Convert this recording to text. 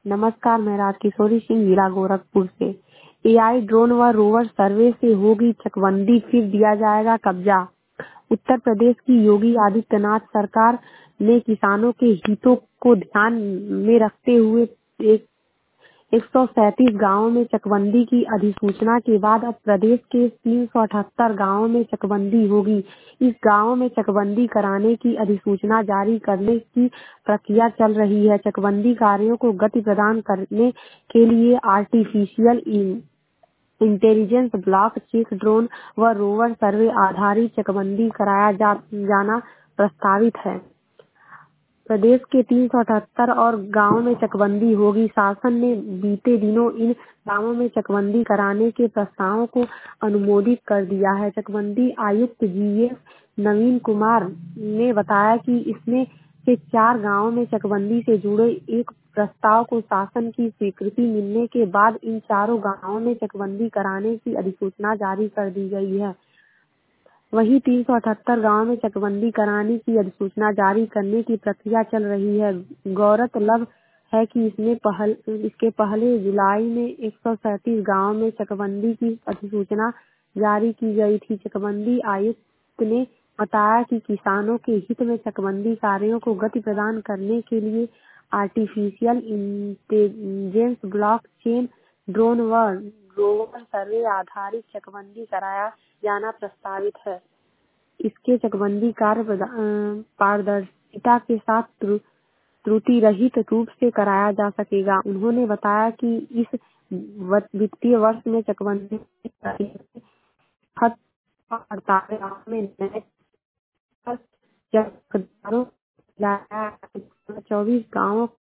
नमस्कार, मैं राजकिशोरी सिंह, जिला गोरखपुर से। एआई ड्रोन व रोवर सर्वे से होगी चकबंदी, फिर दिया जाएगा कब्जा। उत्तर प्रदेश की योगी आदित्यनाथ सरकार ने किसानों के हितों को ध्यान में रखते हुए 137 गांवों में चकबंदी की अधिसूचना के बाद अब प्रदेश के 378 गांवों में चकबंदी होगी। इस गांवों में चकबंदी कराने की अधिसूचना जारी करने की प्रक्रिया चल रही है। चकबंदी कार्यों को गति प्रदान करने के लिए artificial intelligence, blockchain, drone व रोवर सर्वे आधारित चकबंदी कराया जाना प्रस्तावित है। प्रदेश के 378 और गांवों में चकबंदी होगी। शासन ने बीते दिनों इन गांवों में चकबंदी कराने के प्रस्तावों को अनुमोदित कर दिया है। चकबंदी आयुक्त जीएस नवीन कुमार ने बताया कि इसमें से 4 गांवों में चकबंदी से जुड़े एक प्रस्ताव को शासन की स्वीकृति मिलने के बाद इन चारों गांवों में चकबंदी कराने की अधिसूचना जारी कर दी गई है। वहीं 378 गांव में चकबंदी कराने की अधिसूचना जारी करने की प्रक्रिया चल रही है। गौरतलब है कि इसके पहले जुलाई में 137 गांव में चकबंदी की अधिसूचना जारी की गई थी। चकबंदी आयुक्त ने बताया कि किसानों के हित में चकबंदी कार्यों को गति प्रदान करने के लिए artificial intelligence, blockchain, drone व रोवर सर्वे आधारित चकबंदी कराया जाना प्रस्तावित है। इसके चकबंदी कार्य पारदर्शिता के साथ त्रुटि रहित रूप से कराया जा सकेगा। उन्होंने बताया कि इस वित्तीय वर्ष में चकबंदी 24 गाँव